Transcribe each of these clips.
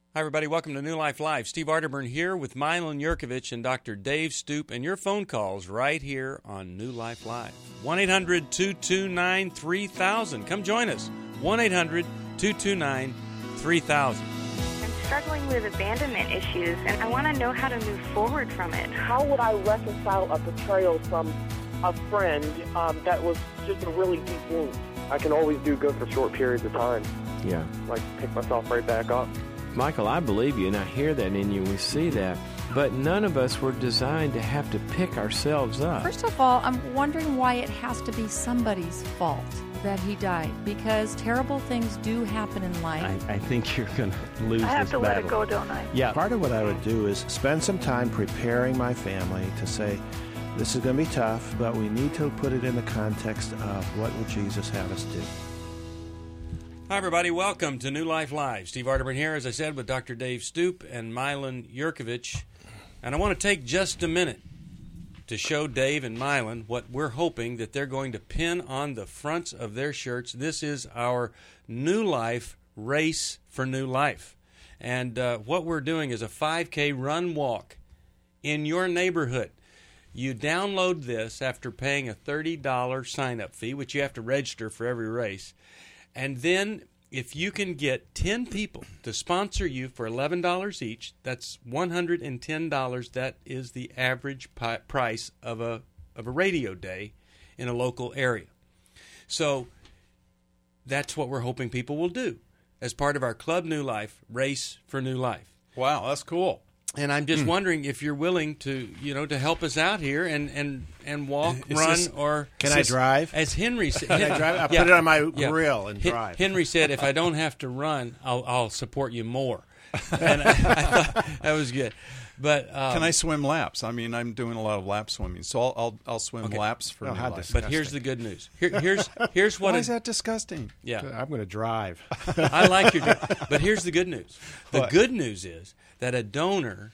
Hi, everybody. Welcome to New Life Live. Steve Arterburn here with Milan Yurkovich and Dr. Dave Stoop, and your phone calls right here on New Life Live. 1-800-229-3000. Come join us. 1-800-229-3000. I'm struggling with abandonment issues, and I want to know how to move forward from it. How would I reconcile a betrayal from a friend that was just a really deep wound? I can always do good for short periods of time. Yeah. Like pick myself right back up. Michael, I believe you, and I hear that in you, we see that. But none of us were designed to have to pick ourselves up. First of all, I'm wondering why it has to be somebody's fault that he died, because terrible things do happen in life. I think you're going to lose this battle. I have to let it go, don't I? Yeah. Part of what I would do is spend some time preparing my family to say, this is going to be tough, but we need to put it in the context of what would Jesus have us do. Hi, everybody. Welcome to New Life Live. Steve Arterburn here, as I said, with Dr. Dave Stoop and Milan Yurkovich. And I want to take just a minute to show Dave and Milan what we're hoping that they're going to pin on the fronts of their shirts. This is our New Life Race for New Life. And what we're doing is a 5K run-walk in your neighborhood. You download this after paying a $30 sign-up fee, which you have to register for every race. And then if you can get 10 people to sponsor you for $11 each, that's $110. That is the average price of a radio day in a local area. So that's what we're hoping people will do as part of our Club New Life, Race for New Life. Wow, that's cool. And I'm just wondering if you're willing to, to help us out here and walk, or... Can I drive? As Henry said... Can I drive? I'll put it on my grill and drive. Henry said, if I don't have to run, I'll support you more. And I thought that was good. But can I swim laps? I mean, I'm doing a lot of lap swimming, so I'll swim laps for New Life. But here's the good news. Here's what... Why is that disgusting? Yeah. I'm going to drive. I like your... But here's the good news. The good news is that a donor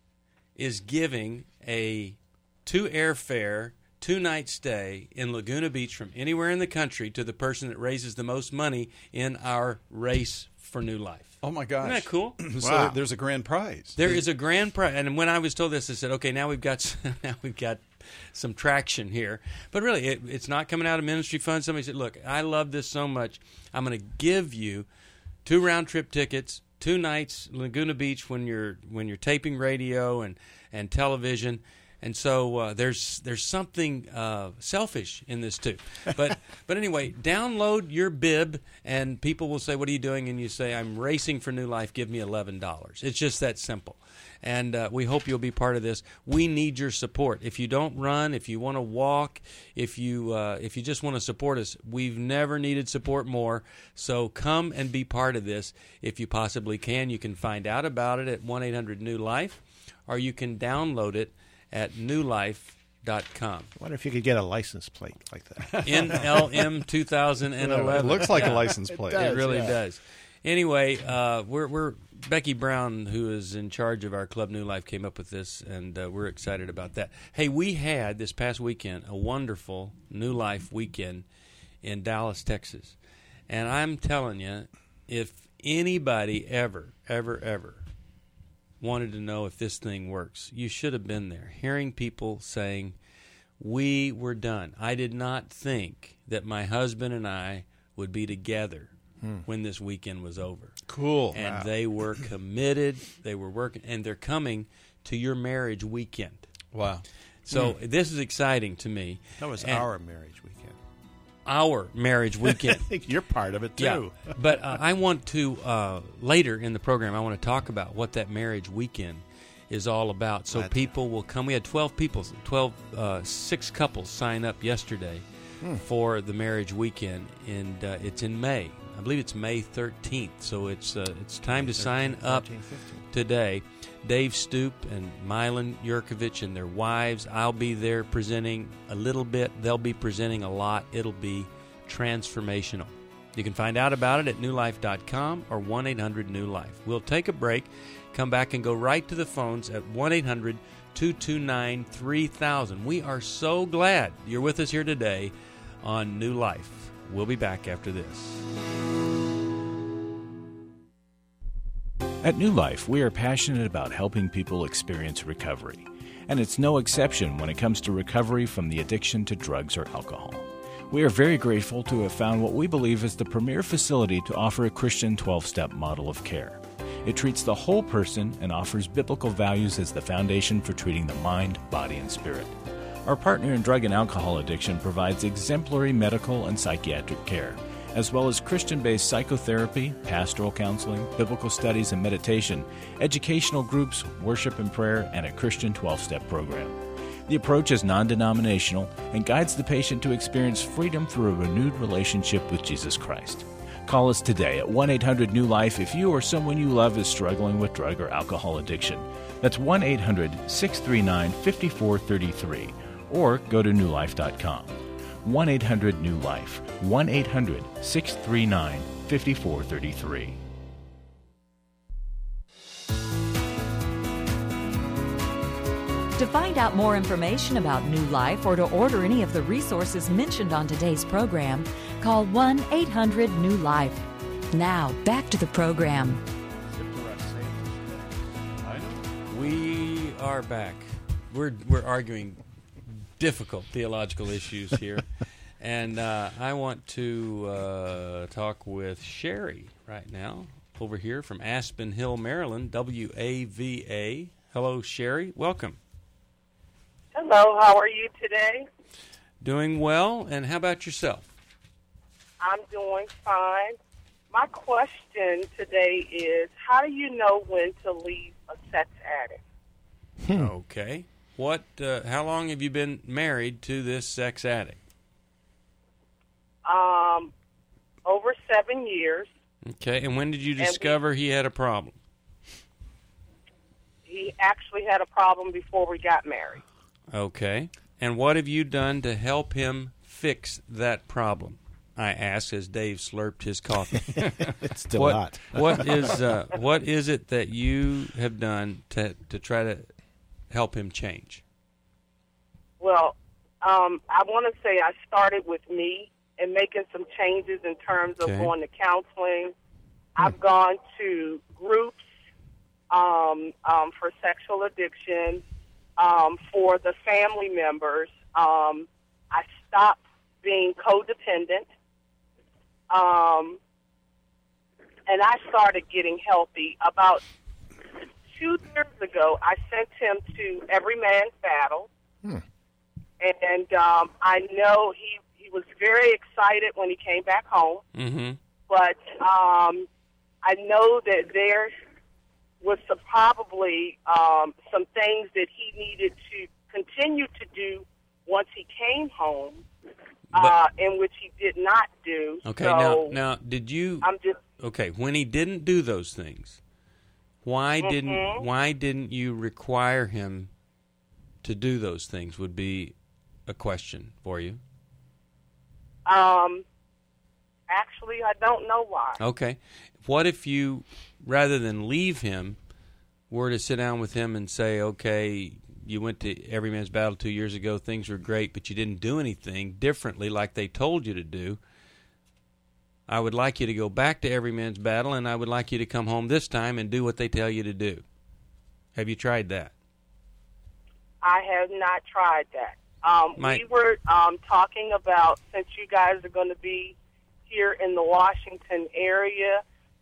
is giving a 2 airfare, 2-night stay in Laguna Beach from anywhere in the country to the person that raises the most money in our Race for New Life. Oh, my gosh. Isn't that cool? So there's a grand prize. There is a grand prize. And when I was told this, I said, okay, now we've got some traction here. But really, it's not coming out of ministry funds. Somebody said, look, I love this so much. I'm going to give you 2 round-trip tickets, 2 nights Laguna Beach when you're taping radio and television. And so there's something selfish in this too. But anyway, download your bib, and people will say, what are you doing? And you say, I'm racing for New Life. Give me $11. It's just that simple. And we hope you'll be part of this. We need your support. If you don't run, if you want to walk, if you just want to support us, we've never needed support more. So come and be part of this if you possibly can. You can find out about it at 1-800-NEW-LIFE, or you can download it at newlife.com. I wonder if you could get a license plate like that. NLM 2011. It looks like a license plate. It really does. Anyway, we're Becky Brown, who is in charge of our Club New Life, came up with this, and we're excited about that. Hey, we had this past weekend a wonderful New Life weekend in Dallas, Texas. And I'm telling you, if anybody ever wanted to know if this thing works, you should have been there, hearing people saying, we were done. I did not think that my husband and I would be together when this weekend was over. Cool. And they were committed. They were working, and they're coming to your marriage weekend. Wow. So this is exciting to me. That was our marriage weekend. Our marriage weekend. I think you're part of it, too. Yeah. But I want to, later in the program, I want to talk about what that marriage weekend is all about. So people will come. We had 6 couples sign up yesterday for the marriage weekend, and it's in May. I believe it's May 13th, so it's time to sign up today. Dave Stoop and Milan Yurkovich and their wives. I'll be there presenting a little bit. They'll be presenting a lot. It'll be transformational. You can find out about it at newlife.com or 1-800-NEW-LIFE. We'll take a break, come back, and go right to the phones at 1-800-229-3000. We are so glad you're with us here today on New Life. We'll be back after this. At New Life, we are passionate about helping people experience recovery. And it's no exception when it comes to recovery from the addiction to drugs or alcohol. We are very grateful to have found what we believe is the premier facility to offer a Christian 12-step model of care. It treats the whole person and offers biblical values as the foundation for treating the mind, body, and spirit. Our partner in drug and alcohol addiction provides exemplary medical and psychiatric care, as well as Christian-based psychotherapy, pastoral counseling, biblical studies and meditation, educational groups, worship and prayer, and a Christian 12-step program. The approach is non-denominational and guides the patient to experience freedom through a renewed relationship with Jesus Christ. Call us today at 1-800-NEW-LIFE if you or someone you love is struggling with drug or alcohol addiction. That's 1-800-639-5433, or go to newlife.com. 1-800-NEW-LIFE, 1-800-639-5433. To find out more information about New Life or to order any of the resources mentioned on today's program, call 1-800-NEW-LIFE. Now, back to the program. We are back. We're arguing difficult theological issues here. And I want to talk with Sherry right now, over here from Aspen Hill, Maryland, WAVA. Hello, Sherry. Welcome. Hello, how are you today? Doing well, and how about yourself? I'm doing fine. My question today is, how do you know when to leave a sex addict? Okay. How long have you been married to this sex addict? Over 7 years. Okay, and when did you discover he had a problem? He actually had a problem before we got married. Okay. And what have you done to help him fix that problem? I asked as Dave slurped his coffee. It's still hot. What is it that you have done to try to help him change? Well, I want to say I started with me and making some changes in terms of going to counseling. I've gone to groups for sexual addiction. For the family members, I stopped being codependent, and I started getting healthy. About 2 years ago, I sent him to Every Man's Battle, and I know he was very excited when he came back home, but I know that there was probably some things that he needed to continue to do once he came home, in which he did not do. Okay, so now did you? I'm just okay. When he didn't do those things, why didn't you require him to do those things? Would be a question for you. Actually, I don't know why. Okay. What if you, rather than leave him, were to sit down with him and say, okay, you went to Every Man's Battle 2 years ago, things were great, but you didn't do anything differently like they told you to do. I would like you to go back to Every Man's Battle, and I would like you to come home this time and do what they tell you to do. Have you tried that? I have not tried that. We were talking about, since you guys are going to be here in the Washington area,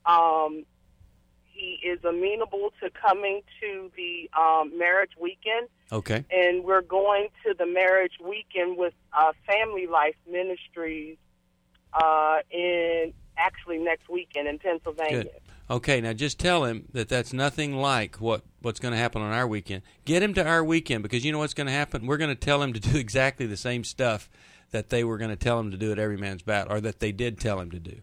he is amenable to coming to the marriage weekend. Okay. And we're going to the marriage weekend with Family Life Ministries next weekend in Pennsylvania. Good. Okay, now just tell him that that's nothing like what's going to happen on our weekend. Get him to our weekend, because you know what's going to happen? We're going to tell him to do exactly the same stuff that they were going to tell him to do at Every Man's Battle, or that they did tell him to do.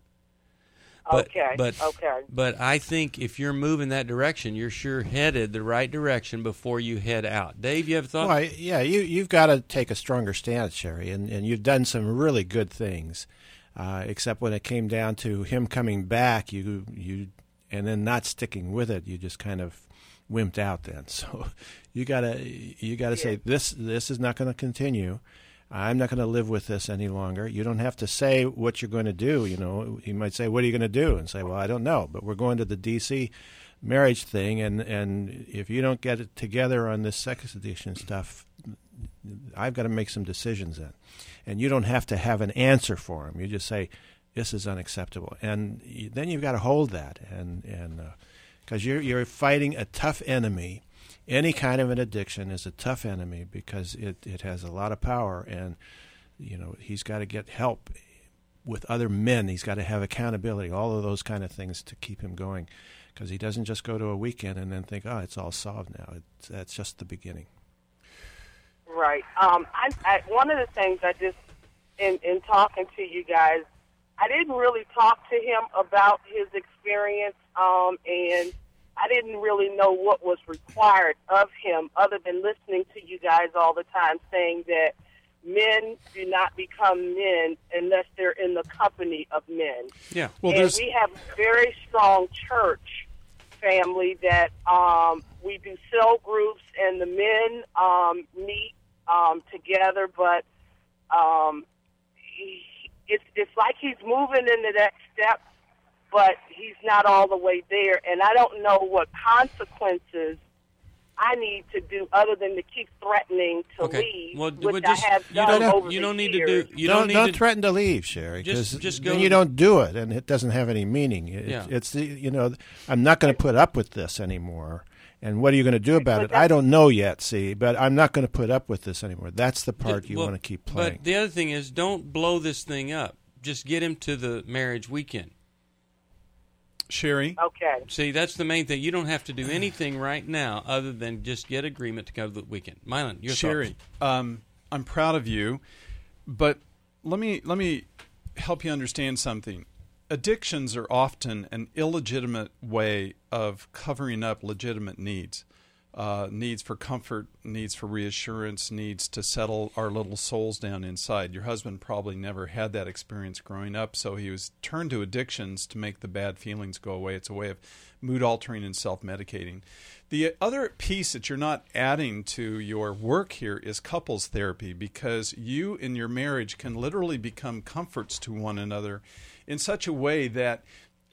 But I think if you're moving that direction, you're sure headed the right direction before you head out. Dave, you have thought? Well, yeah, you've got to take a stronger stance, Sherry, and you've done some really good things. Except when it came down to him coming back, you and then not sticking with it, you just kind of wimped out then. So you gotta say this is not going to continue. I'm not going to live with this any longer. You don't have to say what you're going to do. You know, he might say, "What are you going to do?" And say, "Well, I don't know, but we're going to the D.C. marriage thing, and if you don't get it together on this sex addiction stuff, I've got to make some decisions then. And you don't have to have an answer for him. You just say, this is unacceptable. And then you've got to hold that, and because you're fighting a tough enemy. Any kind of an addiction is a tough enemy because it has a lot of power, and he's got to get help with other men. He's got to have accountability, all of those kind of things to keep him going, because he doesn't just go to a weekend and then think, oh, it's all solved now. That's just the beginning. Right. One of the things I just, in talking to you guys, I didn't really talk to him about his experience, and I didn't really know what was required of him other than listening to you guys all the time saying that men do not become men unless they're in the company of men. Yeah. Well, and we have a very strong church family that we do cell groups, and the men meet together, but it's like he's moving into that step, but he's not all the way there, and I don't know what consequences I need to do other than to keep threatening to leave, which I have done over the years. Don't threaten to leave, Sherry, because then you don't do it, and it doesn't have any meaning. It's I'm not going to put up with this anymore. And what are you going to do about it? I don't know yet, but I'm not going to put up with this anymore. That's the part you want to keep playing. But the other thing is, don't blow this thing up. Just get him to the marriage weekend. Sherry? Okay. See, that's the main thing. You don't have to do anything right now other than just get agreement to go to the weekend. Mylan, your Sherry, thoughts? I'm proud of you, but let me help you understand something. Addictions are often an illegitimate way of covering up legitimate needs. Needs for comfort, needs for reassurance, needs to settle our little souls down inside. Your husband probably never had that experience growing up, so he was turned to addictions to make the bad feelings go away. It's a way of mood altering and self-medicating. The other piece that you're not adding to your work here is couples therapy, because you in your marriage can literally become comforts to one another in such a way that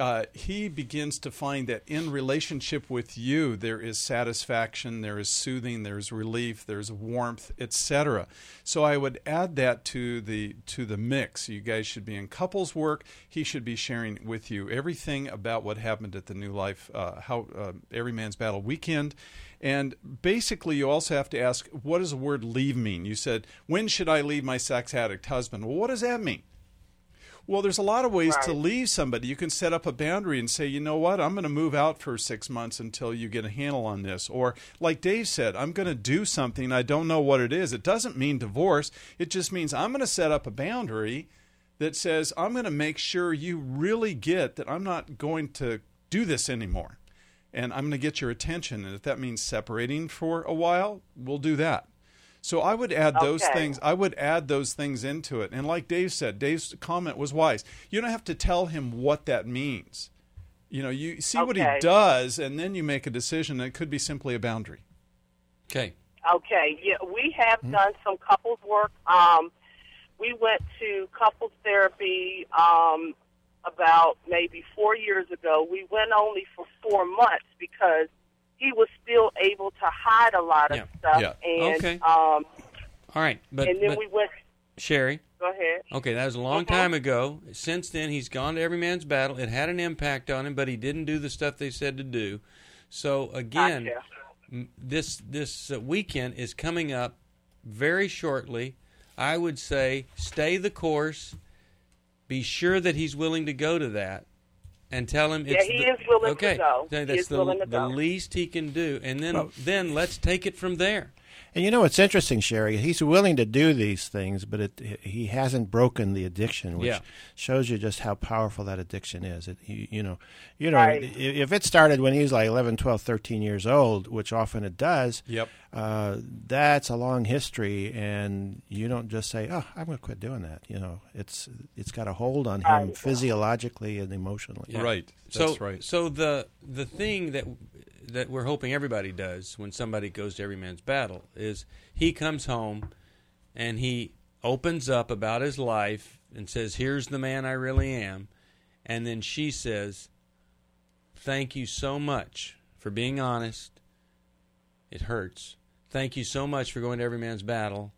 he begins to find that in relationship with you there is satisfaction, there is soothing, there's relief, there's warmth, etc. So I would add that to the mix. You guys should be in couples work. He should be sharing with you everything about what happened at the New Life, Every Man's Battle weekend. And basically, you also have to ask, what does the word leave mean? You said, when should I leave my sex addict husband? Well, what does that mean? Well, there's a lot of ways to leave somebody. You can set up a boundary and say, you know what, I'm going to move out for 6 months until you get a handle on this. Or like Dave said, I'm going to do something. I don't know what it is. It doesn't mean divorce. It just means I'm going to set up a boundary that says I'm going to make sure you really get that I'm not going to do this anymore. And I'm going to get your attention. And if that means separating for a while, we'll do that. So I would add those things. I would add those things into it. And like Dave said, Dave's comment was wise. You don't have to tell him what that means. You see what he does, and then you make a decision. It could be simply a boundary. Okay. Okay. Yeah, we have done some couples work. We went to couples therapy about maybe 4 years ago. We went only for 4 months because he was still able to hide a lot of stuff. Yeah. And, all right. And then we went. Sherry. Go ahead. Okay, that was a long time ago. Since then, he's gone to Every Man's Battle. It had an impact on him, but he didn't do the stuff they said to do. So, again, this weekend is coming up very shortly. I would say stay the course. Be sure that he's willing to go to that. And tell him it's he is willing to go. That's the least he can do. And then let's take it from there. And it's interesting, Sherry. He's willing to do these things, but he hasn't broken the addiction, which shows you just how powerful that addiction is. If it started when he was like 11, 12, 13 years old, which often it does, that's a long history, and you don't just say, "Oh, I'm going to quit doing that." It's got a hold on him physiologically and emotionally. Yeah. Right. That's right. So the thing that we're hoping everybody does when somebody goes to Every Man's Battle is he comes home and he opens up about his life and says, here's the man I really am. And then she says, thank you so much for being honest. It hurts. Thank you so much for going to every man's battle.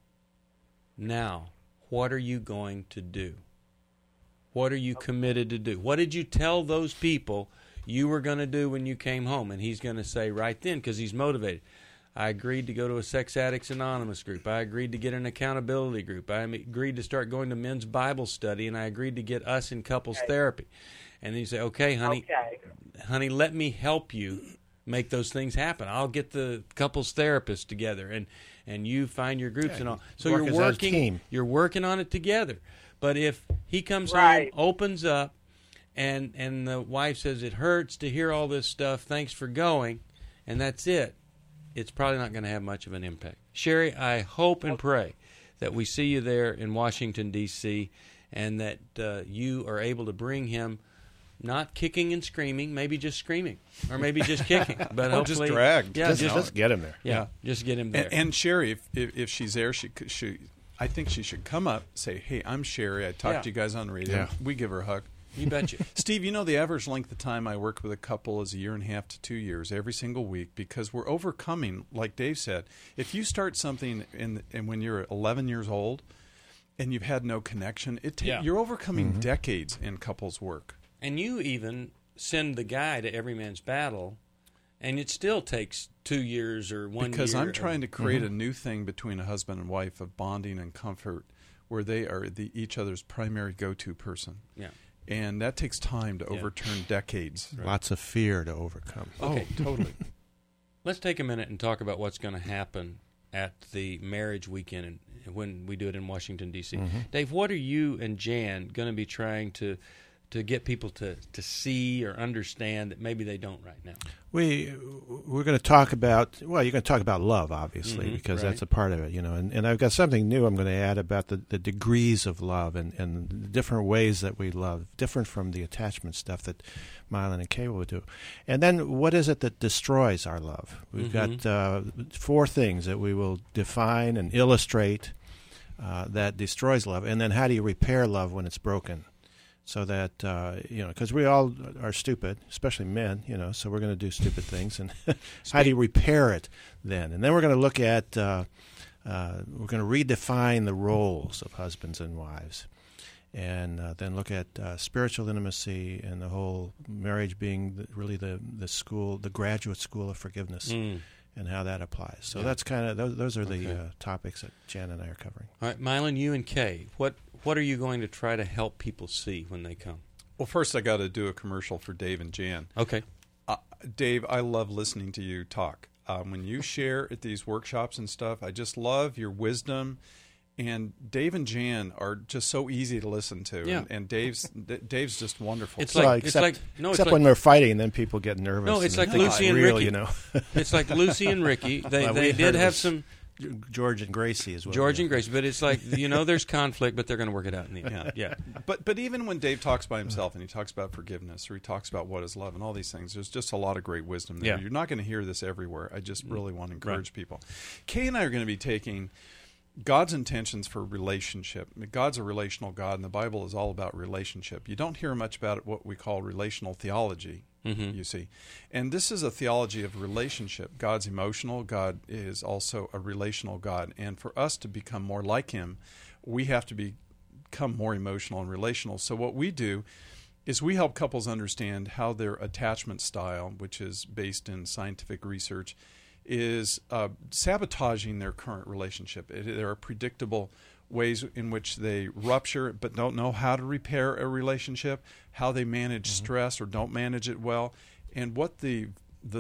Now, what are you going to do? What are you committed to do? What did you tell those people you were going to do when you came home? And he's going to say right then, because he's motivated, I agreed to go to a Sex Addicts Anonymous group. I agreed to get an accountability group. I agreed to start going to men's Bible study, and I agreed to get us in couples therapy. And then you say, okay, honey, let me help you make those things happen. I'll get the couples therapist together, and you find your groups and all. So you're working on it together. But if he comes home, opens up, and the wife says, it hurts to hear all this stuff, thanks for going, and that's it, it's probably not going to have much of an impact. Sherry, I hope and pray that we see you there in Washington, D.C., and that you are able to bring him not kicking and screaming, maybe just screaming, or maybe just kicking, but hopefully just dragged. Yeah, just get him there. Yeah, just get him there. And Sherry, if she's there, she I think she should come up, say, "Hey, I'm Sherry. I talked to you guys on the radio." Yeah. We give her a hug. You betcha. Steve, you know the average length of time I work with a couple is 1.5 to 2 years every single week, because we're overcoming, like Dave said, if you start something and when you're 11 years old and you've had no connection, you're overcoming decades in couples work. And you even send the guy to Every Man's Battle, and it still takes 2 years or 1 year. Because I'm trying to create a new thing between a husband and wife of bonding and comfort, where they are each other's primary go-to person. Yeah. And that takes time to overturn decades. Right. Lots of fear to overcome. Okay. Oh, totally. Let's take a minute and talk about what's going to happen at the marriage weekend when we do it in Washington, D.C. Dave, what are you and Jan going to be trying to get people to see or understand that maybe they don't right now? We're going to talk about, you're going to talk about love, obviously, because that's a part of it, and I've got something new I'm going to add about the degrees of love and the different ways that we love, different from the attachment stuff that Mylon and Kay will do. And then what is it that destroys our love? We've got 4 things that we will define and illustrate that destroys love, and then how do you repair love when it's broken? So that, because we all are stupid, especially men, so we're going to do stupid things. And how do you repair it then? And then we're going to look at, we're going to redefine the roles of husbands and wives. And then look at spiritual intimacy and the whole marriage being really the school, the graduate school of forgiveness. And how that applies. So that's kind of those are the topics that Jan and I are covering. All right, Mylon, you and Kay, what are you going to try to help people see when they come? Well, first I got to do a commercial for Dave and Jan. Okay. Dave, I love listening to you talk. When you share at these workshops and stuff, I just love your wisdom. And Dave and Jan are just so easy to listen to. Yeah. And Dave's just wonderful. Except when we're fighting, then people get nervous. No, it's like Lucy and Ricky. It's like Lucy and Ricky. They did have some... George and Gracie as well. George and Gracie, but it's like, there's conflict, but they're going to work it out in the end. Yeah. But even when Dave talks by himself and he talks about forgiveness or he talks about what is love and all these things, there's just a lot of great wisdom there. Yeah. You're not going to hear this everywhere. I just really want to encourage people. Kay and I are going to be taking God's intentions for relationship. God's a relational God, and the Bible is all about relationship. You don't hear much about what we call relational theology, you see. And this is a theology of relationship. God's emotional. God is also a relational God. And for us to become more like Him, we have to become more emotional and relational. So what we do is we help couples understand how their attachment style, which is based in scientific research, is sabotaging their current relationship. There are predictable ways in which they rupture but don't know how to repair a relationship, how they manage stress or don't manage it well, and what the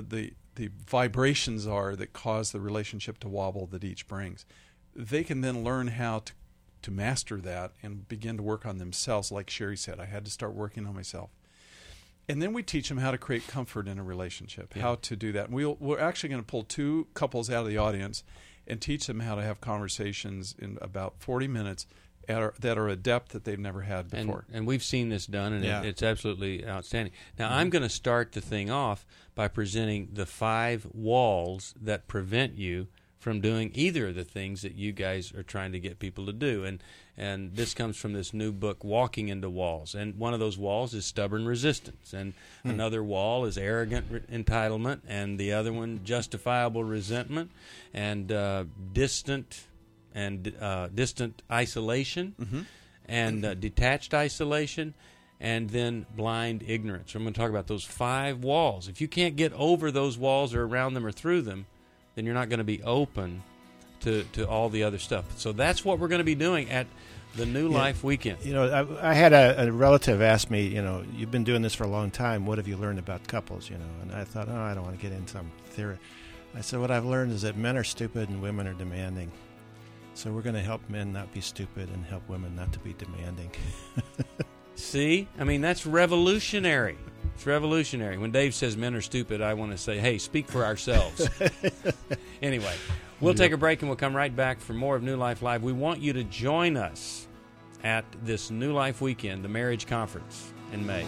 vibrations are that cause the relationship to wobble that each brings. They can then learn how to master that and begin to work on themselves. Like Sherry said, I had to start working on myself. And then we teach them how to create comfort in a relationship, how to do that. We're actually going to pull 2 couples out of the audience and teach them how to have conversations in about 40 minutes that are a depth that they've never had before. And we've seen this done, and it's absolutely outstanding. Now, I'm going to start the thing off by presenting the 5 walls that prevent you from doing either of the things that you guys are trying to get people to do. And this comes from this new book, Walking into Walls. And one of those walls is stubborn resistance. And another wall is arrogant entitlement. And the other one, justifiable resentment. And distant isolation. And detached isolation. And then blind ignorance. I'm going to talk about those 5 walls. If you can't get over those walls or around them or through them, then you're not going to be open to all the other stuff. So that's what we're going to be doing at the New Life Weekend. You know, I had a relative ask me, you know, you've been doing this for a long time. What have you learned about couples, you know? And I thought, I don't want to get into some theory. I said, what I've learned is that men are stupid and women are demanding. So we're going to help men not be stupid and help women not to be demanding. See? I mean, that's revolutionary. It's revolutionary. When Dave says men are stupid, I want to say, hey, speak for ourselves. Anyway, we'll take a break and we'll come right back for more of New Life Live. We want you to join us at this New Life Weekend, the Marriage Conference in May.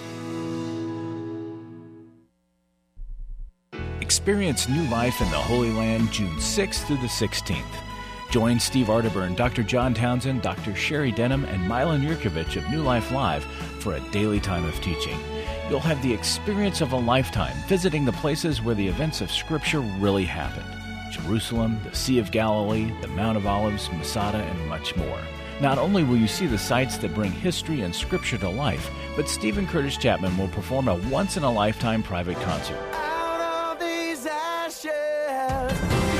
Experience New Life in the Holy Land June 6th through the 16th. Join Steve Arterburn, Dr. John Townsend, Dr. Sherry Denham, and Milan Yurkovich of New Life Live for a daily time of teaching. You'll have the experience of a lifetime visiting the places where the events of Scripture really happened. Jerusalem, the Sea of Galilee, the Mount of Olives, Masada, and much more. Not only will you see the sights that bring history and Scripture to life, but Stephen Curtis Chapman will perform a once-in-a-lifetime private concert. Out of these ashes,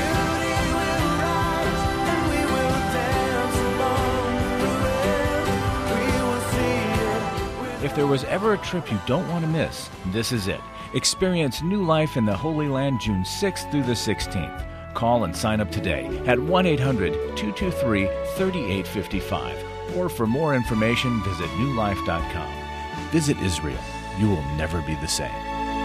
if there was ever a trip you don't want to miss, this is it. Experience New Life in the Holy Land June 6th through the 16th. Call and sign up today at 1-800-223-3855. Or for more information, visit newlife.com. Visit Israel. You will never be the same.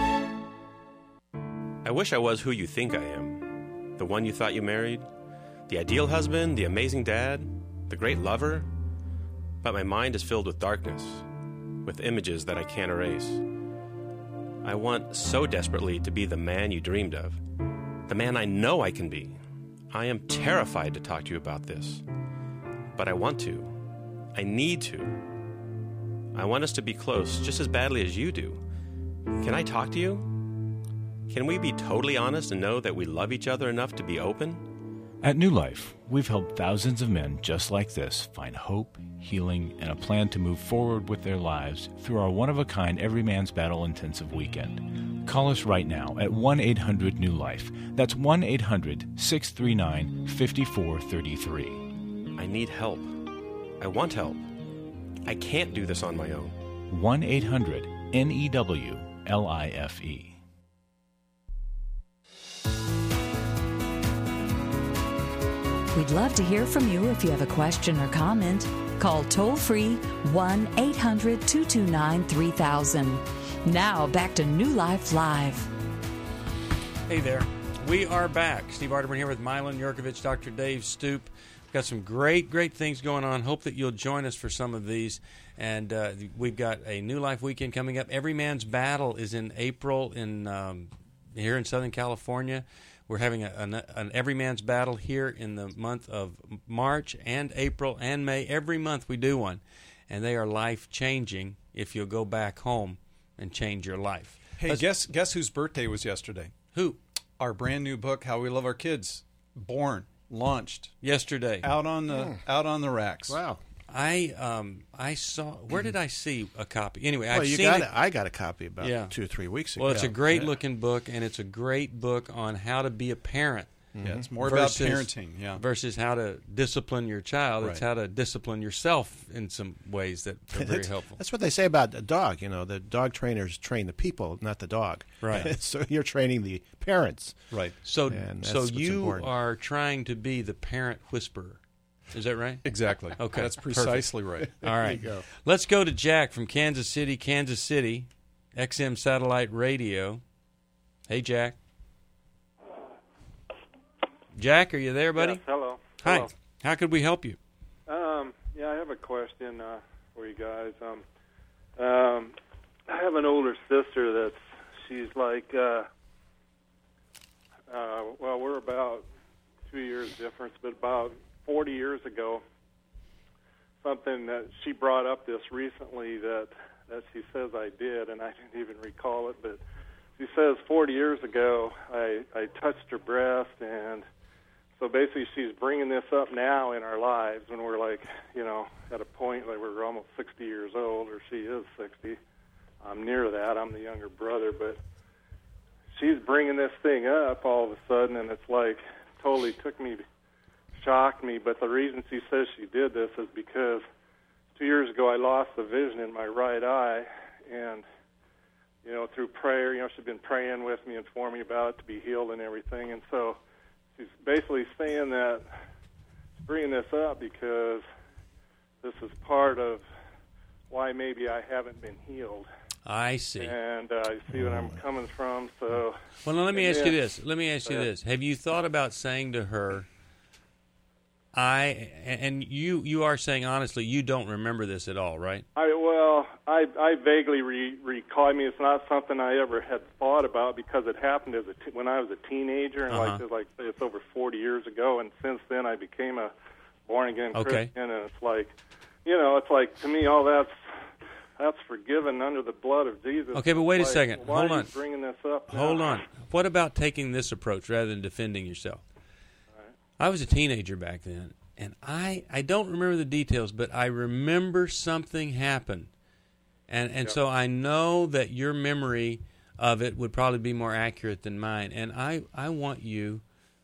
I wish I was who you think I am. The one you thought you married. The ideal husband, the amazing dad, the great lover. But my mind is filled with darkness, with images that I can't erase. I want so desperately to be the man you dreamed of, the man I know I can be. I am terrified to talk to you about this, but I want to. I need to. I want us to be close just as badly as you do. Can I talk to you? Can we be totally honest and know that we love each other enough to be open? At New Life, we've helped thousands of men just like this find hope, healing, and a plan to move forward with their lives through our one-of-a-kind Every Man's Battle intensive weekend. Call us right now at 1-800-NEW-LIFE. That's 1-800-639-5433. I need help. I want help. I can't do this on my own. 1-800-NEWLIFE. We'd love to hear from you if you have a question or comment. Call toll-free 1-800-229-3000. Now, back to New Life Live. Hey there. We are back. Steve Arterburn here with Milan Yurkovich, Dr. Dave Stoop. We've got some great things going on. Hope that you'll join us for some of these. And we've got a New Life Weekend coming up. Every Man's Battle is in April here in Southern California. We're having an Every Man's Battle here in the month of March and April and May. Every month we do one, and they are life-changing if you'll go back home and change your life. Hey, guess whose birthday was yesterday? Who? Our brand new book, How We Love Our Kids, launched yesterday. Out on the racks. Wow. I saw. Where did I see a copy? Anyway, well, I've seen it. I got a copy about 2 or 3 weeks ago. Well, it's a great looking book, and it's a great book on how to be a parent. Yeah, it's more about parenting. Yeah, versus how to discipline your child. Right. It's how to discipline yourself in some ways that are very helpful. That's what they say about a dog. You know, the dog trainers train the people, not the dog. Right. So you're training the parents. Right. So you are trying to be the parent whisperer. Is that right? Exactly. Okay. That's precisely right. All right. Go. Let's go to Jack from Kansas City, XM Satellite Radio. Hey, Jack. Jack, are you there, buddy? Yes, hello. Hi. Hello. How could we help you? I have a question for you guys. I have an older sister she's like, we're about 2 years difference, but about 40 years ago, something that she brought up this recently that she says I did, and I didn't even recall it, but she says 40 years ago I touched her breast, and so basically she's bringing this up now in our lives when we're like, at a point like we're almost 60 years old, or she is 60. I'm near that. I'm the younger brother, but she's bringing this thing up all of a sudden, and it's like totally shocked me. But the reason she says she did this is because 2 years ago I lost the vision in my right eye, and through prayer, she's been praying with me and for me about it to be healed and everything. And so she's basically saying that, she's bringing this up because this is part of why maybe I haven't been healed. I see. And I see where I'm coming from. So, well, now let me ask you this. Have you thought about saying to her, you are saying honestly, you don't remember this at all, right? I vaguely recall. I mean, it's not something I ever had thought about because it happened when I was a teenager, and it's over 40 years ago. And since then, I became a born again Christian, and it's like, to me, all that's forgiven under the blood of Jesus. Okay, but wait a second. Why Hold are on. you bringing this up now? Hold on. What about taking this approach rather than defending yourself? I was a teenager back then, and I don't remember the details, but I remember something happened. And so I know that your memory of it would probably be more accurate than mine. And I want you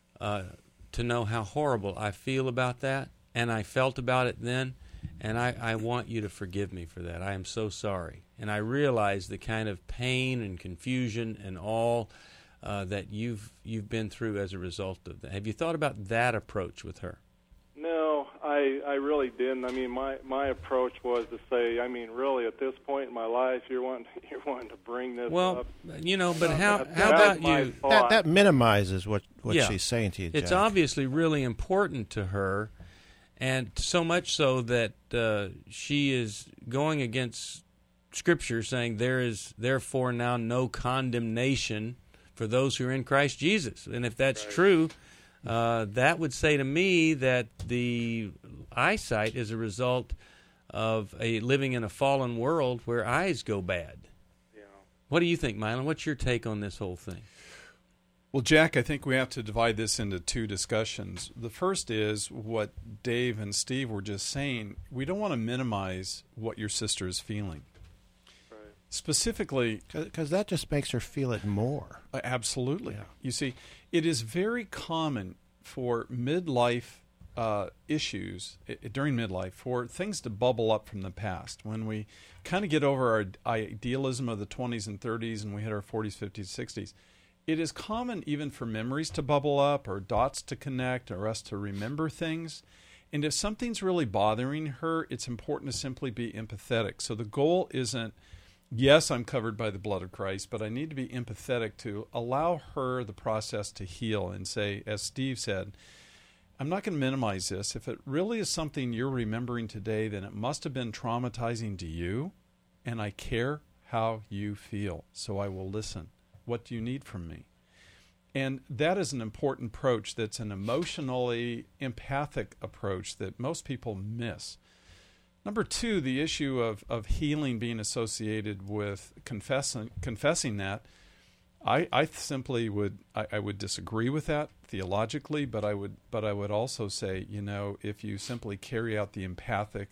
to know how horrible I feel about that, and I felt about it then, and I want you to forgive me for that. I am so sorry. And I realize the kind of pain and confusion and all that you've been through as a result of that. Have you thought about that approach with her? No, I really didn't. I mean, my approach was to say, I mean, really, at this point in my life, you're wanting to bring this up. Well, but how about you? That minimizes what she's saying to you, Jack. It's obviously really important to her, and so much so that she is going against Scripture, saying there is therefore now no condemnation for those who are in Christ Jesus. And if that's true, that would say to me that the eyesight is a result of living in a fallen world where eyes go bad. Yeah. What do you think, Mylon? What's your take on this whole thing? Well, Jack, I think we have to divide this into two discussions. The first is what Dave and Steve were just saying. We don't want to minimize what your sister is feeling. Specifically, because that just makes her feel it more. Absolutely. Yeah. You see, it is very common for midlife issues, during midlife, for things to bubble up from the past. When we kind of get over our idealism of the 20s and 30s and we hit our 40s, 50s, 60s, it is common even for memories to bubble up or dots to connect or us to remember things. And if something's really bothering her, it's important to simply be empathetic. So the goal isn't, yes, I'm covered by the blood of Christ, but I need to be empathetic to allow her the process to heal and say, as Steve said, I'm not going to minimize this. If it really is something you're remembering today, then it must have been traumatizing to you, and I care how you feel, so I will listen. What do you need from me? And that is an important approach that's an emotionally empathic approach that most people miss. Number two, the issue of healing being associated with confessing that, I simply would disagree with that theologically, but I would also say, if you simply carry out the empathic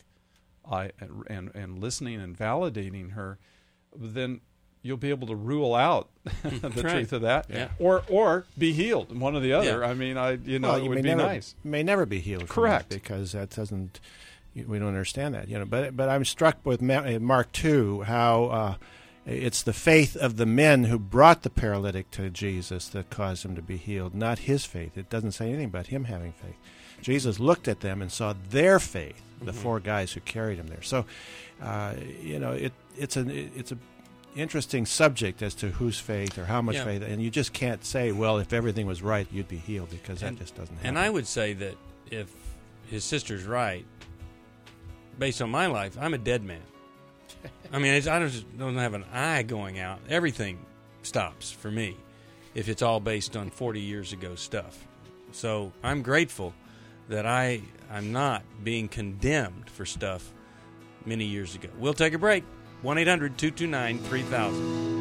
and listening and validating her, then you'll be able to rule out the truth of that, or be healed, one or the other. Yeah. I mean, it would be nice. May never be healed. Correct, because that doesn't. We don't understand that, But I'm struck with Mark 2, how it's the faith of the men who brought the paralytic to Jesus that caused him to be healed, not his faith. It doesn't say anything about him having faith. Jesus looked at them and saw their faith, the four guys who carried him there. So, it's an interesting subject as to whose faith or how much faith, and you just can't say, well, if everything was right, you'd be healed, because that just doesn't happen. And I would say that if his sister's right, based on my life, I'm a dead man. I mean, I don't have an eye going out. Everything stops for me if it's all based on 40 years ago stuff. So I'm grateful that I'm not being condemned for stuff many years ago. We'll take a break. 1-800-229-3000.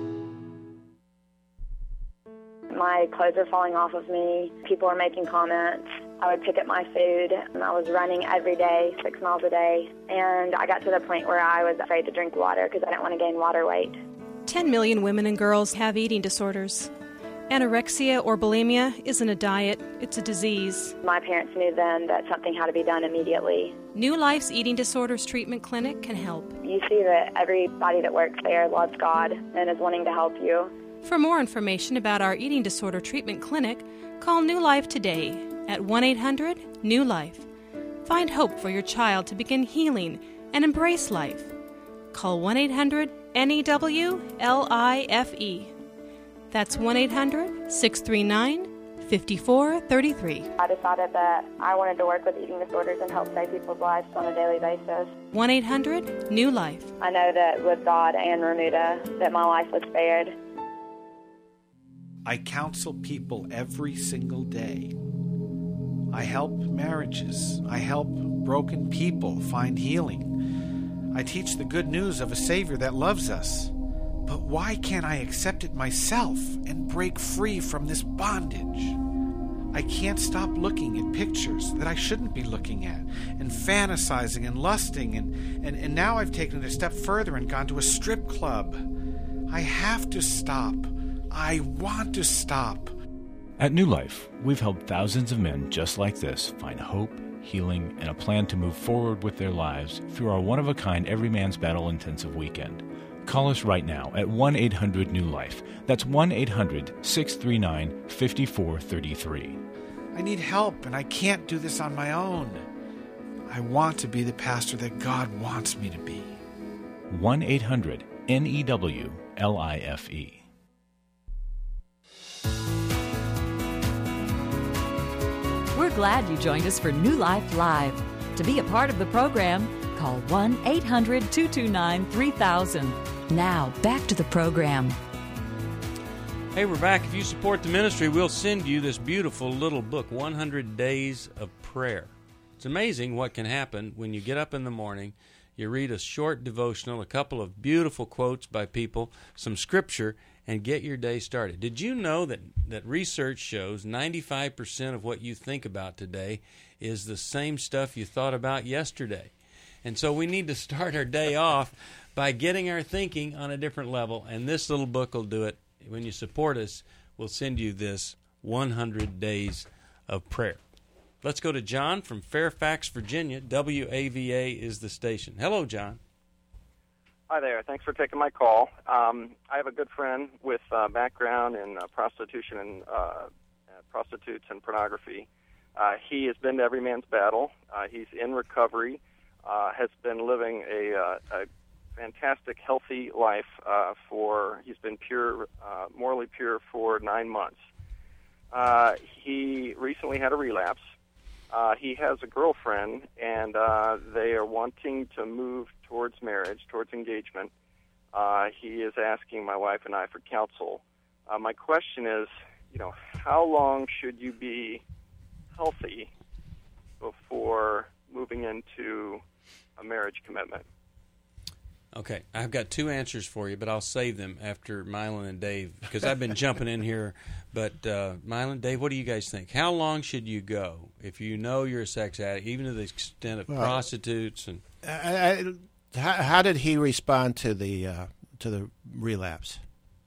My clothes are falling off of me. People are making comments. I would pick up my food, and I was running every day, 6 miles a day. And I got to the point where I was afraid to drink water because I didn't want to gain water weight. 10 million women and girls have eating disorders. Anorexia or bulimia isn't a diet, it's a disease. My parents knew then that something had to be done immediately. New Life's Eating Disorders Treatment Clinic can help. You see that everybody that works there loves God and is wanting to help you. For more information about our Eating Disorder Treatment Clinic, call New Life today at 1-800-NEW-LIFE. Find hope for your child to begin healing and embrace life. Call 1-800-NEWLIFE. That's 1-800-639-5433. I decided that I wanted to work with eating disorders and help save people's lives on a daily basis. 1-800-NEW-LIFE. I know that with God and Remuda, that my life was spared. I counsel people every single day. I help marriages. I help broken people find healing. I teach the good news of a Savior that loves us. But why can't I accept it myself and break free from this bondage? I can't stop looking at pictures that I shouldn't be looking at, and fantasizing and lusting, and now I've taken it a step further and gone to a strip club. I have to stop. I want to stop. At New Life, we've helped thousands of men just like this find hope, healing, and a plan to move forward with their lives through our one-of-a-kind Every Man's Battle intensive weekend. Call us right now at 1-800-NEW-LIFE. That's 1-800-639-5433. I need help, and I can't do this on my own. I want to be the pastor that God wants me to be. 1-800-NEWLIFE. We're glad you joined us for New Life Live. To be a part of the program, call 1-800-229-3000. Now, back to the program. Hey, we're back. If you support the ministry, we'll send you this beautiful little book, 100 Days of Prayer. It's amazing what can happen when you get up in the morning, you read a short devotional, a couple of beautiful quotes by people, some scripture, and get your day started. Did you know that research shows 95% of what you think about today is the same stuff you thought about yesterday? And so we need to start our day off by getting our thinking on a different level, and this little book will do it. When you support us, we'll send you this 100 Days of Prayer. Let's go to John from Fairfax, Virginia. WAVA is the station. Hello, John. Hi there. Thanks for taking my call. I have a good friend with background in prostitution and prostitutes and pornography. He has been to Every Man's Battle. He's in recovery. Has been living a fantastic, healthy life he's been pure, morally pure for 9 months. He recently had a relapse. He has a girlfriend, and they are wanting to move towards marriage, towards engagement. He is asking my wife and I for counsel. My question is, how long should you be healthy before moving into a marriage commitment? Okay, I've got two answers for you, but I'll save them after Mylon and Dave, because I've been jumping in here. But Mylon, Dave, what do you guys think? How long should you go if you know you're a sex addict, even to the extent of prostitutes? And how did he respond to the relapse?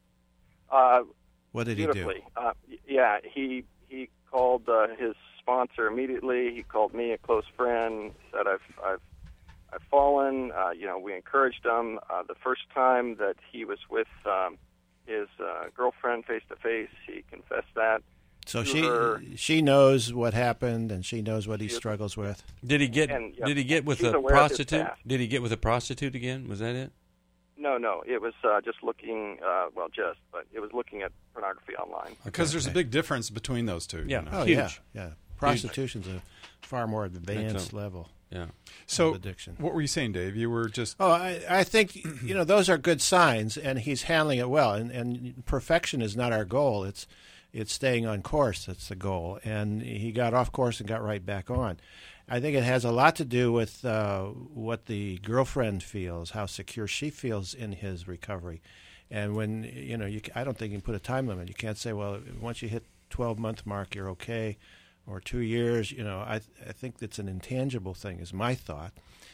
What did he do? He called his sponsor immediately. He called me, a close friend, said I've fallen. We encouraged him. The first time that he was with his girlfriend face to face, he confessed that. So she knows what happened, and she knows what he struggles with. Did he get with a prostitute? Did he get with a prostitute again? Was that it? No. It was just looking. But it was looking at pornography online. Because there's a big difference between those two. Yeah, huge. Yeah. Prostitution's a far more advanced level. Yeah. So, addiction. What were you saying, Dave? You were just... Oh, I think, those are good signs, and he's handling it well. And perfection is not our goal. It's staying on course that's the goal. And he got off course and got right back on. I think it has a lot to do with what the girlfriend feels, how secure she feels in his recovery. And when, I don't think you can put a time limit. You can't say, well, once you hit 12-month mark, you're okay, or 2 years. I think it's an intangible thing, is my thought.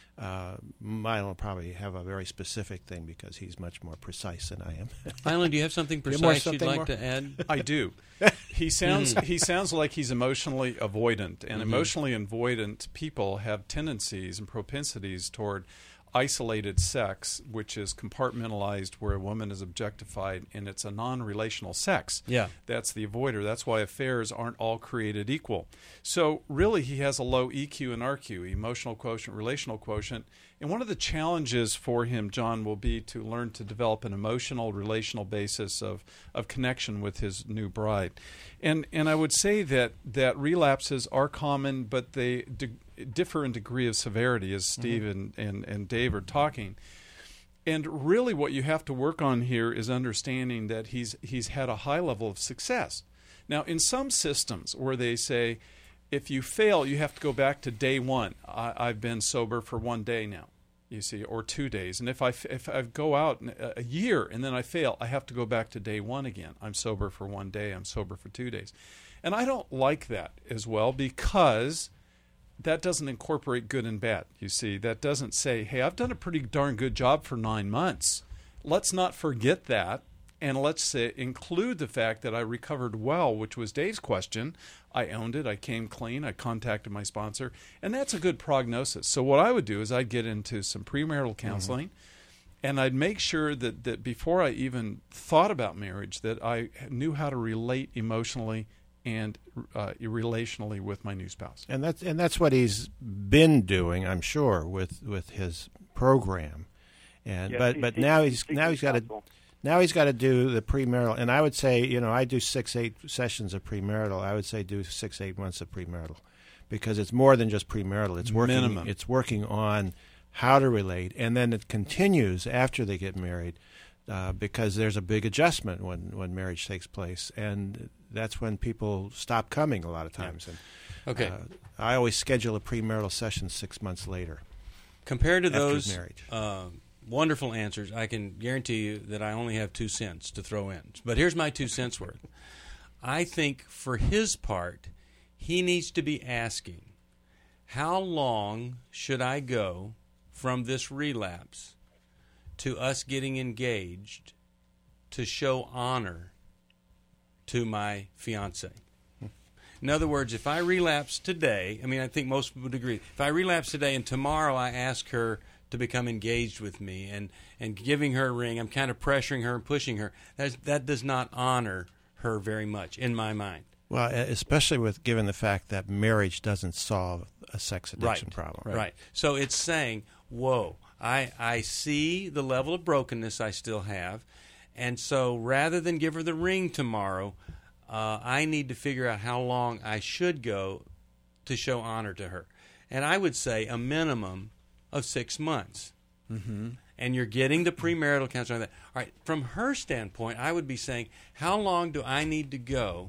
Mylon will probably have a very specific thing because he's much more precise than I am. Mylon, do you have something precise you'd like to add? I do. He sounds like he's emotionally avoidant, and emotionally avoidant people have tendencies and propensities toward isolated sex, which is compartmentalized, where a woman is objectified, and it's a non-relational sex. Yeah. That's the avoider. That's why affairs aren't all created equal. So really he has a low EQ and RQ, emotional quotient, relational quotient. And one of the challenges for him, John, will be to learn to develop an emotional, relational basis of connection with his new bride. And I would say that relapses are common, but they differ in degree of severity, as Steve and Dave are talking. And really what you have to work on here is understanding that he's had a high level of success. Now, in some systems where they say, if you fail, you have to go back to day one. I've been sober for 1 day now, you see, or 2 days. And if I go out a year and then I fail, I have to go back to day one again. I'm sober for 1 day. I'm sober for 2 days. And I don't like that as well, because that doesn't incorporate good and bad, you see. That doesn't say, hey, I've done a pretty darn good job for 9 months. Let's not forget that, and let's include the fact that I recovered well, which was Dave's question. I owned it. I came clean. I contacted my sponsor, and that's a good prognosis. So what I would do is I'd get into some premarital counseling, and I'd make sure that before I even thought about marriage, that I knew how to relate emotionally and relationally with my new spouse. And that's what he's been doing, I'm sure, with his program. And yes, but now he's got to do the premarital. And I would say, I do 6-8 sessions of premarital. I would say do 6-8 months of premarital, because it's more than just premarital. It's working. Minimum. It's working on how to relate, and then it continues after they get married, because there's a big adjustment when marriage takes place, and that's when people stop coming a lot of times. Yeah. Okay. I always schedule a premarital session 6 months later. Compared to after those marriage. Wonderful answers, I can guarantee you that I only have 2 cents to throw in. But here's my 2 cents worth. I think for his part, he needs to be asking, how long should I go from this relapse to us getting engaged to show honor to my fiance? In other words, if I relapse today, I think most would agree, if I relapse today and tomorrow I ask her to become engaged with me and giving her a ring, I'm kind of pressuring her and pushing her, that does not honor her very much in my mind. Well, especially given the fact that marriage doesn't solve a sex addiction problem. Right. So it's saying, whoa, I see the level of brokenness I still have, and so rather than give her the ring tomorrow, I need to figure out how long I should go to show honor to her. And I would say a minimum of 6 months. Mm-hmm. And you're getting the premarital counseling. All right, from her standpoint, I would be saying, how long do I need to go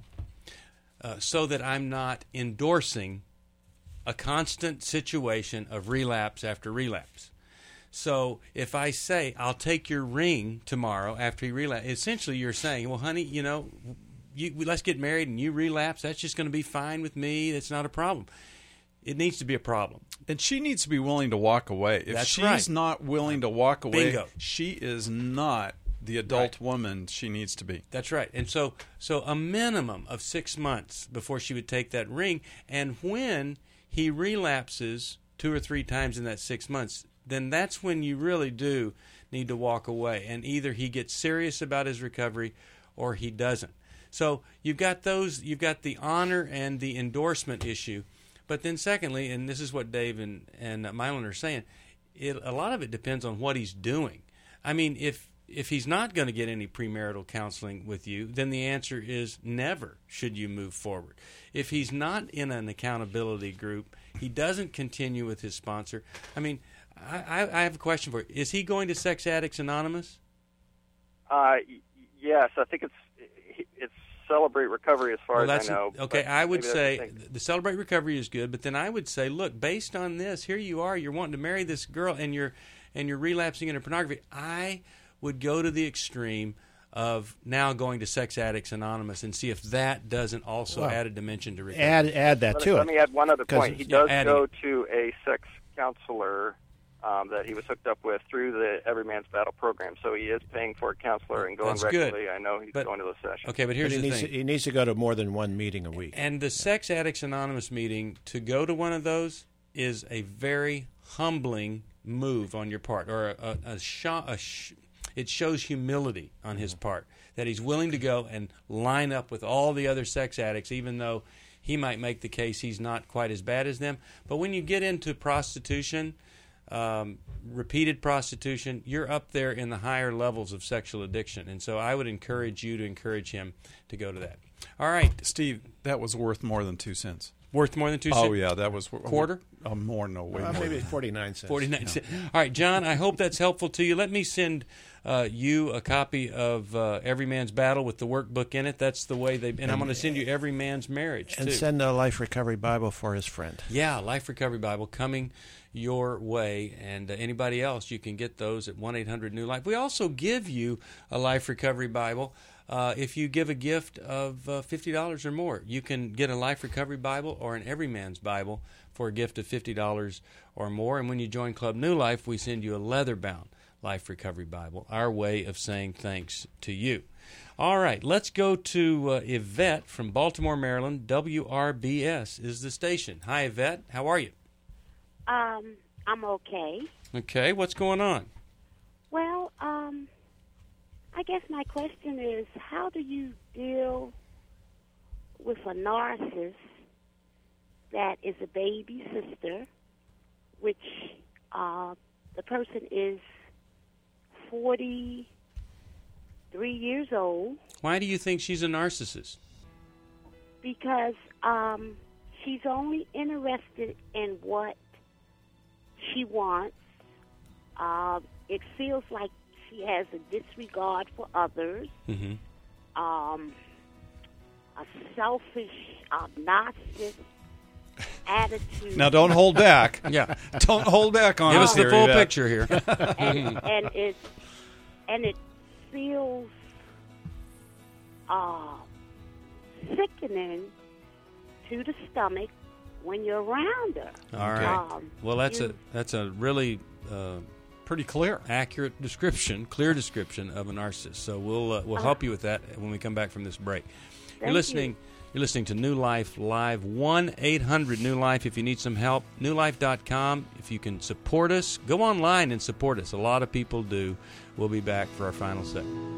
so that I'm not endorsing a constant situation of relapse after relapse? So if I say, I'll take your ring tomorrow after you relapse, essentially you're saying, well, honey, let's get married and you relapse. That's just going to be fine with me. That's not a problem. It needs to be a problem. And she needs to be willing to walk away. If That's she's right. not willing to walk away, Bingo. she is not the adult woman she needs to be. That's right. And so a minimum of 6 months before she would take that ring. And when he relapses 2 or 3 times in that 6 months, then that's when you really do need to walk away. And either he gets serious about his recovery or he doesn't. So you've got the honor and the endorsement issue. But then secondly, and this is what Dave and Mylon are saying, a lot of it depends on what he's doing. If he's not going to get any premarital counseling with you, then the answer is never should you move forward. If he's not in an accountability group, he doesn't continue with his sponsor. I have a question for you. Is he going to Sex Addicts Anonymous? Yes, I think it's Celebrate Recovery as far as I know. Okay, but I would maybe that's say the thing. the Celebrate Recovery is good, but then I would say, look, based on this, here you are, you're wanting to marry this girl, and you're relapsing into pornography. I would go to the extreme of now going to Sex Addicts Anonymous and see if that doesn't also add a dimension to recovery. Add that to it. Let me add one other point. He does adding go it. to a sex counselor that he was hooked up with through the Every Man's Battle program. So he is paying for a counselor and going That's good. regularly. I know he's going to the session. Okay, but here's he the needs thing. he needs to go to more than one meeting a week. And the Sex Addicts Anonymous meeting, to go to one of those is a very humbling move on your part, or it shows humility on his part, that he's willing to go and line up with all the other sex addicts, even though he might make the case he's not quite as bad as them. But when you get into prostitution, repeated prostitution, you're up there in the higher levels of sexual addiction. And so I would encourage you to encourage him to go to that. All right. Steve, that was worth more than 2 cents. Worth more than 2 cents? Oh, yeah, that was... Quarter? More, no, way more. Maybe 49 cents. 49 cents. All right, John, I hope that's helpful to you. Let me send you a copy of Every Man's Battle with the workbook in it. That's the way they... And I'm going to send you Every Man's Marriage, And too. send a Life Recovery Bible for his friend. Yeah, Life Recovery Bible coming your way. And anybody else, you can get those at 1-800-NEW-LIFE. We also give you a Life Recovery Bible. If you give a gift of $50 or more, you can get a Life Recovery Bible or an Every Man's Bible for a gift of $50 or more. And when you join Club New Life, we send you a leather-bound Life Recovery Bible, our way of saying thanks to you. All right, let's go to Yvette from Baltimore, Maryland. WRBS is the station. Hi, Yvette. How are you? I'm okay. Okay, what's going on? Well, I guess my question is, how do you deal with a narcissist that is a baby sister, which the person is 43 years old? Why do you think she's a narcissist? Because she's only interested in what she wants. It feels like she has a disregard for others, Mm-hmm. a selfish, obnoxious attitude. Now, don't hold back. Yeah. Don't hold back on Give us us the here, full Yvette. picture here. and it feels sickening to the stomach when you're around her. All right. Well, that's a really pretty clear, accurate description, clear description of a narcissist. So we'll help you with that when we come back from this break. You're listening to New Life Live. 1-800-NEW-LIFE if you need some help. NewLife.com. If you can support us, go online and support us. A lot of people do. We'll be back for our final segment.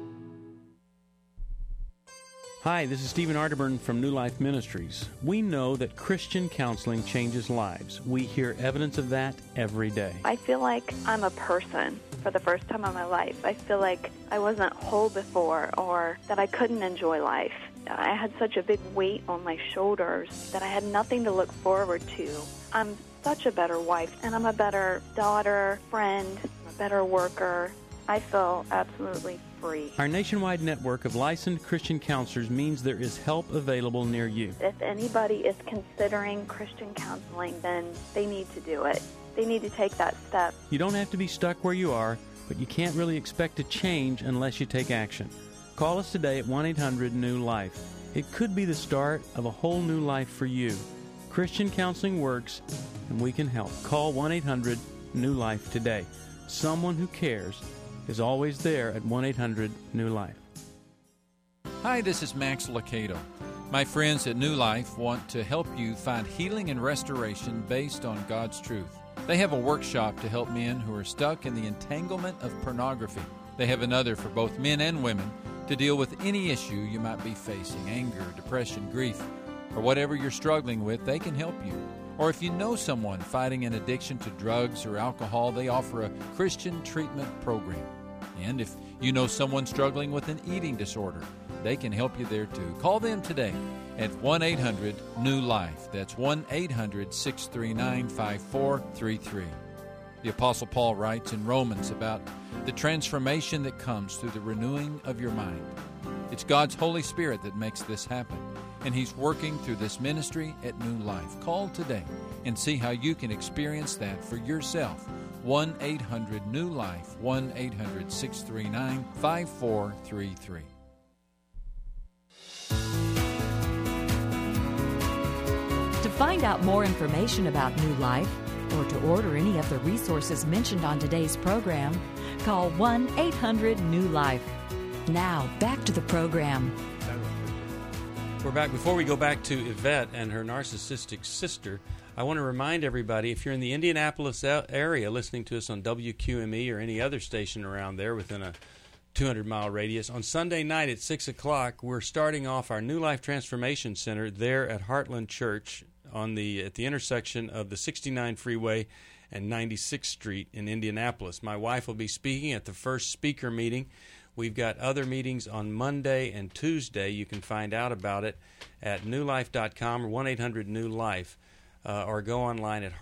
Hi, this is Stephen Arterburn from New Life Ministries. We know that Christian counseling changes lives. We hear evidence of that every day. I feel like I'm a person for the first time in my life. I feel like I wasn't whole before, or that I couldn't enjoy life. I had such a big weight on my shoulders that I had nothing to look forward to. I'm such a better wife, and I'm a better daughter, friend, a better worker. I feel absolutely free. Our nationwide network of licensed Christian counselors means there is help available near you. If anybody is considering Christian counseling, then they need to do it. They need to take that step. You don't have to be stuck where you are, but you can't really expect to change unless you take action. Call us today at 1-800-NEW-LIFE. It could be the start of a whole new life for you. Christian counseling works, and we can help. Call 1-800-NEW-LIFE today. Someone who cares is always there at 1-800-NEW-LIFE. Hi, this is Max Lucado. My friends at New Life want to help you find healing and restoration based on God's truth. They have a workshop to help men who are stuck in the entanglement of pornography. They have another for both men and women to deal with any issue you might be facing, anger, depression, grief, or whatever you're struggling with. They can help you. Or if you know someone fighting an addiction to drugs or alcohol, they offer a Christian treatment program. And if you know someone struggling with an eating disorder, they can help you there too. Call them today at 1-800-NEW-LIFE. That's 1-800-639-5433. The Apostle Paul writes in Romans about the transformation that comes through the renewing of your mind. It's God's Holy Spirit that makes this happen, and He's working through this ministry at New Life. Call today and see how you can experience that for yourself. 1-800-NEW-LIFE, 1-800-639-5433. To find out more information about New Life or to order any of the resources mentioned on today's program, call 1-800-NEW-LIFE. Now, back to the program. We're back. Before we go back to Yvette and her narcissistic sister, I want to remind everybody, if you're in the Indianapolis area listening to us on WQME or any other station around there within a 200-mile radius, on Sunday night at 6 o'clock, we're starting off our New Life Transformation Center there at Heartland Church at the intersection of the 69 freeway and 96th Street in Indianapolis. My wife will be speaking at the first speaker meeting. We've got other meetings on Monday and Tuesday. You can find out about it at newlife.com or 1-800-NEW-LIFE or go online at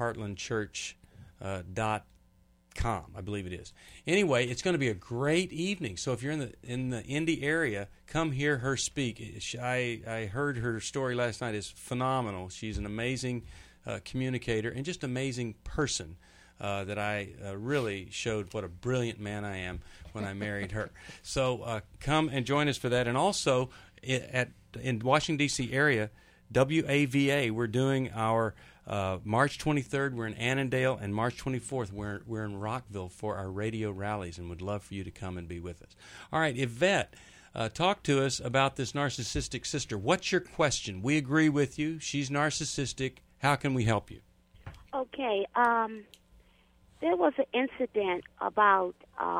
heartlandchurch.com, I believe it is. Anyway, it's going to be a great evening. So if you're in the Indy area, come hear her speak. I heard her story last night. It's phenomenal. She's an amazing communicator and just amazing person. That I really showed what a brilliant man I am when I married her. So come and join us for that. And also in Washington, D.C. area, WAVA, we're doing our March 23rd, we're in Annandale, and March 24th, we're in Rockville for our radio rallies, and would love for you to come and be with us. All right, Yvette, talk to us about this narcissistic sister. What's your question? We agree with you. She's narcissistic. How can we help you? Okay, there was an incident about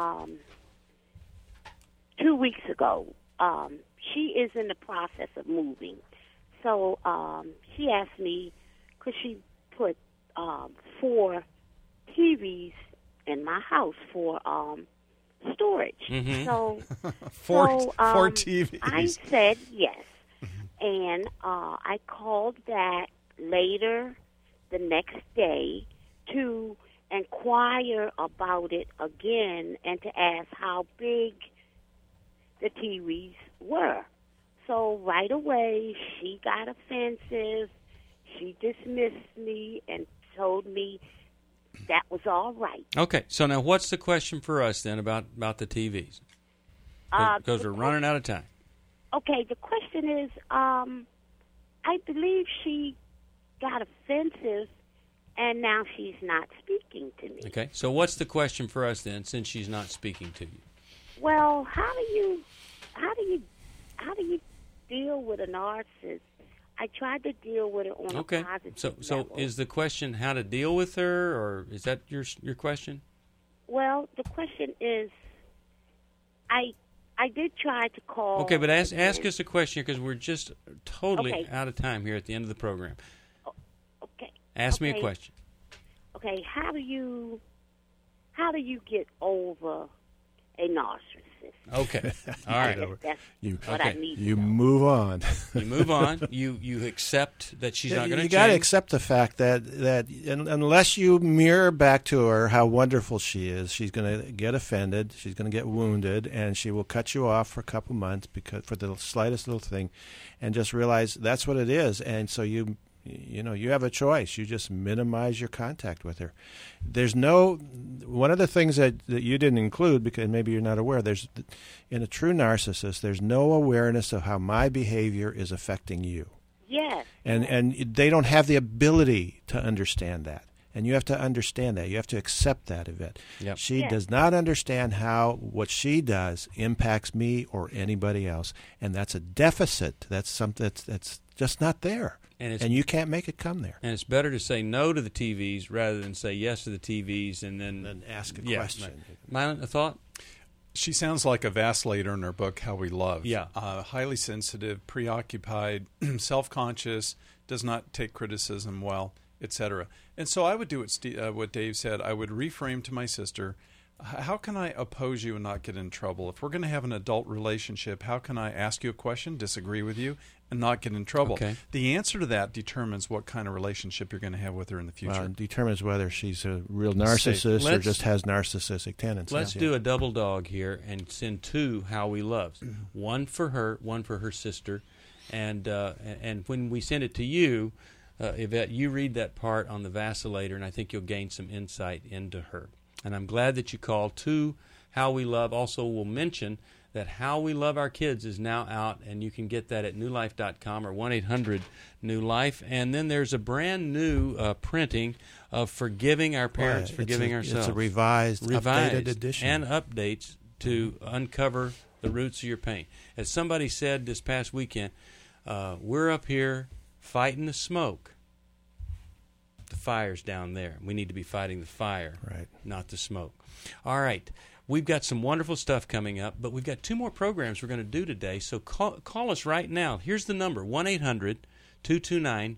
2 weeks ago. She is in the process of moving. So she asked me, could she put 4 TVs in my house for storage? Mm-hmm. So, four TVs. I said yes. And I called back later the next day to inquire about it again and to ask how big the TVs were. So right away, she got offensive. She dismissed me and told me that was all right. Okay, so now what's the question for us then about the TVs? Because we're running out of time. Okay, the question is, I believe she got offensive, and now she's not speaking to me. Okay, so what's the question for us then, since she's not speaking to you? Well, how do you deal with a narcissist? I tried to deal with it on a positive So is the question how to deal with her, or is that your question? Well, the question is, I did try to call. Okay, but ask us a question because we're just totally out of time here at the end of the program. Okay. Ask me a question. Okay, how do you get over a narcissist? Okay, all right. That's what I need. You move on. You move on. You accept that she's not going to change. You got to accept the fact that unless you mirror back to her how wonderful she is, she's going to get offended. She's going to get wounded, and she will cut you off for a couple months for the slightest little thing, and just realize that's what it is. And so you have a choice. You just minimize your contact with her. One of the things that you didn't include, because maybe you're not aware, in a true narcissist, there's no awareness of how my behavior is affecting you. Yes. And they don't have the ability to understand that. And you have to understand that. You have to accept that, Yvette. Yep. She does not understand how what she does impacts me or anybody else. And that's a deficit. That's something that's just not there. And you can't make it come there. And it's better to say no to the TVs rather than say yes to the TVs and then ask a question. Mylan, a thought? She sounds like a vacillator in her book, How We Love. Yeah. Highly sensitive, preoccupied, self-conscious, does not take criticism well, etc. And so I would do what Dave said. I would reframe to my sister, how can I oppose you and not get in trouble? If we're going to have an adult relationship, how can I ask you a question, disagree with you, and not get in trouble. Okay. The answer to that determines what kind of relationship you're going to have with her in the future. It determines whether she's a real narcissist or just has narcissistic tendencies. Let's do a double dog here and send 2 How We Loves. One for her, one for her sister. And when we send it to you, Yvette, you read that part on the vacillator, and I think you'll gain some insight into her. And I'm glad that you called 2 How We Love. Also, we'll mention that How We Love Our Kids is now out, and you can get that at newlife.com or 1-800-NEW-LIFE. And then there's a brand new printing of Forgiving Our Parents, Forgiving Ourselves. It's a revised, updated edition. And updates to uncover the roots of your pain. As somebody said this past weekend, we're up here fighting the smoke. The fire's down there. We need to be fighting the fire, not the smoke. All right. We've got some wonderful stuff coming up, but we've got 2 more programs we're going to do today. So call us right now. Here's the number, 1-800-229-3000.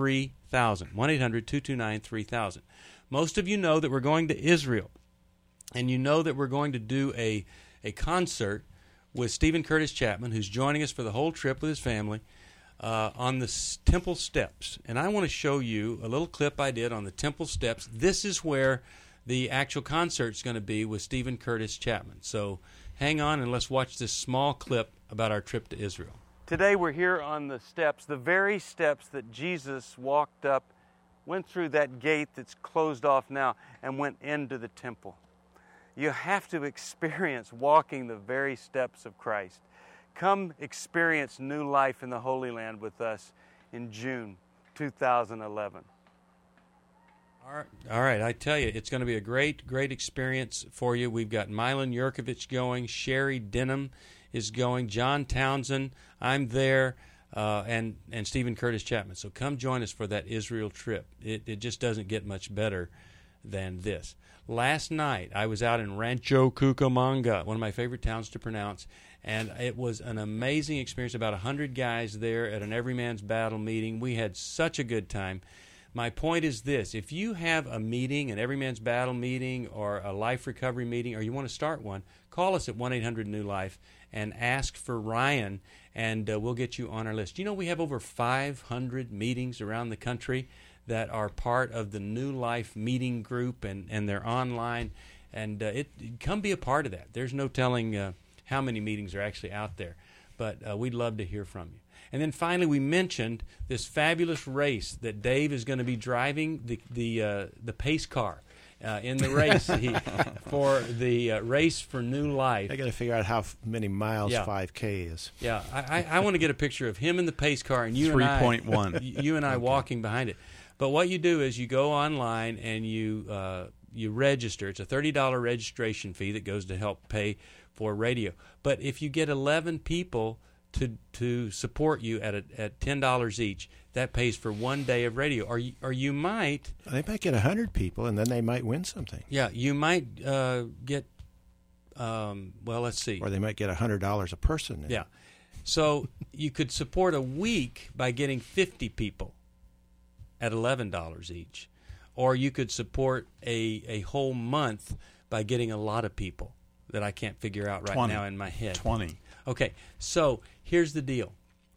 1-800-229-3000. Most of you know that we're going to Israel, and you know that we're going to do a concert with Stephen Curtis Chapman, who's joining us for the whole trip with his family, on the temple steps. And I want to show you a little clip I did on the temple steps. This is where the actual concert's going to be with Stephen Curtis Chapman. So hang on and let's watch this small clip about our trip to Israel. Today we're here on the steps, the very steps that Jesus walked up, went through that gate that's closed off now, and went into the temple. You have to experience walking the very steps of Christ. Come experience New Life in the Holy Land with us in June 2011. All right, I tell you, it's going to be a great experience for you. We've got Milan Yurkovich going, Sherry Denham is going, John Townsend, I'm there, and Stephen Curtis Chapman. So come join us for that Israel trip. It just doesn't get much better than this. Last night, I was out in Rancho Cucamonga, one of my favorite towns to pronounce, and it was an amazing experience. About 100 guys there at an Every Man's Battle meeting. We had such a good time. My point is this: if you have a meeting, an Every Man's Battle meeting, or a life recovery meeting, or you want to start one, call us at 1-800-NEW-LIFE and ask for Ryan, and we'll get you on our list. You know, we have over 500 meetings around the country that are part of the New Life meeting group, and they're online, and come be a part of that. There's no telling how many meetings are actually out there, but we'd love to hear from you. And then finally, we mentioned this fabulous race that Dave is going to be driving the pace car in the race for the Race for New Life. I got to figure out how many miles 5K is. Yeah, I want to get a picture of him in the pace car and you 3.1. You and I walking behind it. But what you do is you go online and you register. It's a $30 registration fee that goes to help pay for radio. But if you get 11 people to support you at $10 each, that pays for 1 day of radio. Or you might... They might get 100 people, and then they might win something. Yeah, you might get... well, let's see. Or they might get $100 a person. Yeah. So you could support a week by getting 50 people at $11 each. Or you could support a whole month by getting a lot of people that I can't figure out right now in my head. 20. Okay, so here's the deal.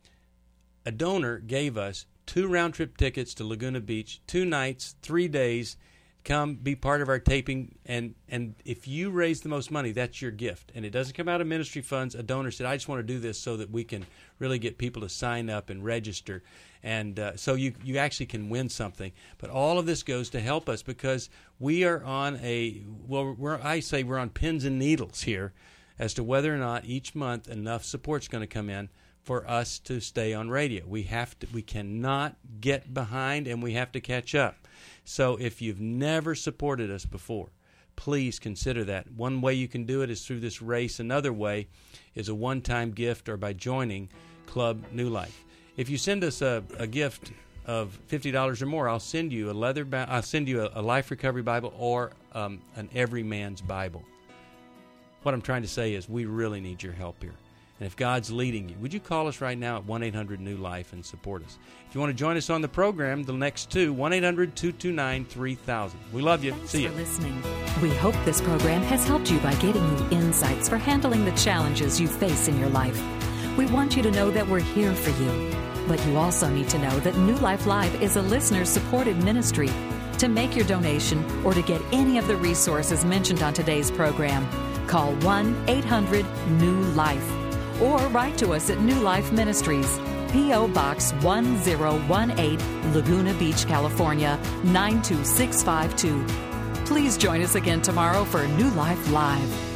A donor gave us 2 round-trip tickets to Laguna Beach, 2 nights, 3 days. Come be part of our taping, and if you raise the most money, that's your gift. And it doesn't come out of ministry funds. A donor said, I just want to do this so that we can really get people to sign up and register. And so you actually can win something. But all of this goes to help us because we are on we're on pins and needles here as to whether or not each month enough support's going to come in for us to stay on radio. We cannot get behind, and we have to catch up. So if you've never supported us before, please consider that. One way you can do it is through this race. Another way is a one-time gift or by joining Club New Life. If you send us a gift of $50 or more, I'll send you a Life Recovery Bible or an Every Man's Bible. What I'm trying to say is we really need your help here. And if God's leading you, would you call us right now at 1-800-NEW-LIFE and support us? If you want to join us on the program, the next 2, 1-800-229-3000. We love you. See you. Thanks for listening. We hope this program has helped you by getting you insights for handling the challenges you face in your life. We want you to know that we're here for you. But you also need to know that New Life Live is a listener-supported ministry. To make your donation or to get any of the resources mentioned on today's program, call 1-800-NEW-LIFE or write to us at New Life Ministries, P.O. Box 1018, Laguna Beach, California, 92652. Please join us again tomorrow for New Life Live.